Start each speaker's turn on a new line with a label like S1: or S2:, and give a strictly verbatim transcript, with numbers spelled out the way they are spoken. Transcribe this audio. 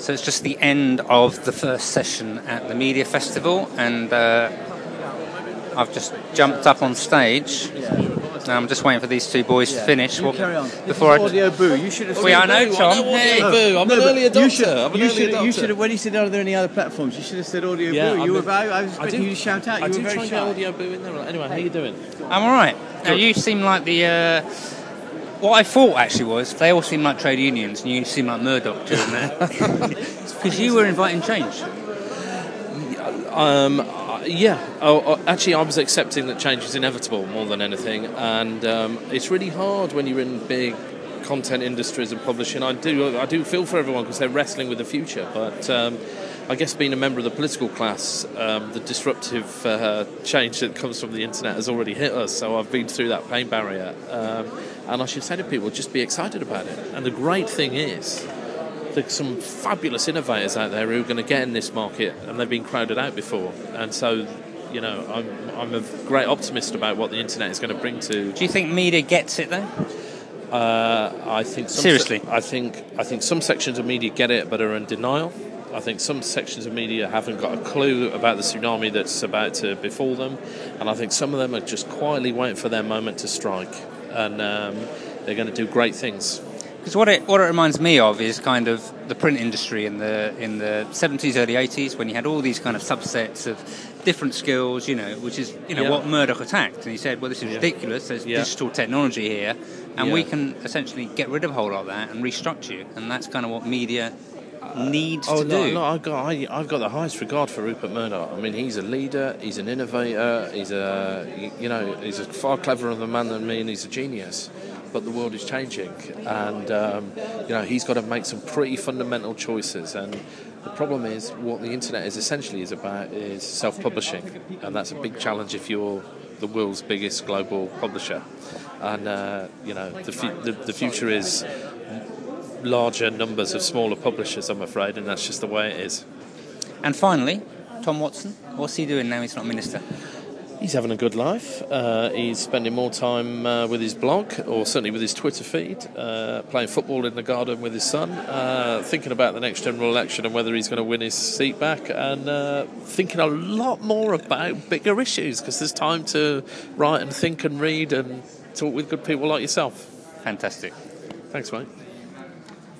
S1: So it's just the end of the first session at the Media Festival, and uh, I've just jumped up on stage. Now I'm just waiting for these two boys yeah. to finish.
S2: You well, carry on.
S1: Before
S2: this is Audio Boo. You should have.
S1: We I know, Tom.
S3: I hey. Audio Boo. I'm no, an early adopter.
S2: You should,
S3: I'm an
S2: you,
S3: early
S2: should,
S3: adopter.
S2: you should have. When you said, "Are there any other platforms?" You should have said Audio
S3: yeah,
S2: Boo.
S3: I'm
S2: You
S3: the,
S2: were very. I was expecting you to shout out. You
S3: I
S2: were
S3: do
S2: very
S3: try
S2: shy.
S3: to get Audio Boo in there. Anyway, how you doing?
S1: I'm all right. Now you seem like the. Uh, what I thought actually was they all seem like trade unions, and you seem like Murdoch doing that because you were inviting change.
S3: Um. Yeah, oh, actually I was accepting that change is inevitable more than anything, and um, it's really hard when you're in big content industries and publishing. I do I do feel for everyone because they're wrestling with the future, but um, I guess being a member of the political class, um, the disruptive uh, change that comes from the internet has already hit us, so I've been through that pain barrier, um, and I should say to people, just be excited about it. And the great thing is there's some fabulous innovators out there who are going to get in this market, and they've been crowded out before. And so, you know, I'm I'm a great optimist about what the internet is going to bring to.
S1: Do you think media gets it though?
S3: Uh, I think some
S1: seriously.
S3: Se- I think I think some sections of media get it, but are in denial. I think some sections of media haven't got a clue about the tsunami that's about to befall them, and I think some of them are just quietly waiting for their moment to strike, and um, they're going to do great things.
S1: Because what it what it reminds me of is kind of the print industry in the in the seventies, early eighties, when you had all these kind of subsets of different skills, you know, which is you know
S3: yeah.
S1: what Murdoch attacked, and he said, well, this is
S3: yeah.
S1: ridiculous. There's
S3: yeah.
S1: digital technology here, and
S3: yeah.
S1: we can essentially get rid of a whole lot of that and restructure you, and that's kind of what media needs
S3: oh,
S1: to
S3: no,
S1: do.
S3: No, I've got I, I've got the highest regard for Rupert Murdoch. I mean, he's a leader, he's an innovator, he's a you know he's a far cleverer of a man than me, and he's a genius. But the world is changing, and um, you know he's got to make some pretty fundamental choices. And the problem is, what the internet is essentially is about is self-publishing, and that's a big challenge if you're the world's biggest global publisher. And uh, you know the, fu- the the future is larger numbers of smaller publishers, I'm afraid, and that's just the way it is.
S1: And finally, Tom Watson, what's he doing now he's not minister?
S3: He's having a good life. Uh, he's spending more time uh, with his blog, or certainly with his Twitter feed, uh, playing football in the garden with his son, uh, thinking about the next general election and whether he's going to win his seat back, and uh, thinking a lot more about bigger issues, because there's time to write and think and read and talk with good people like yourself.
S1: Fantastic.
S3: Thanks, mate.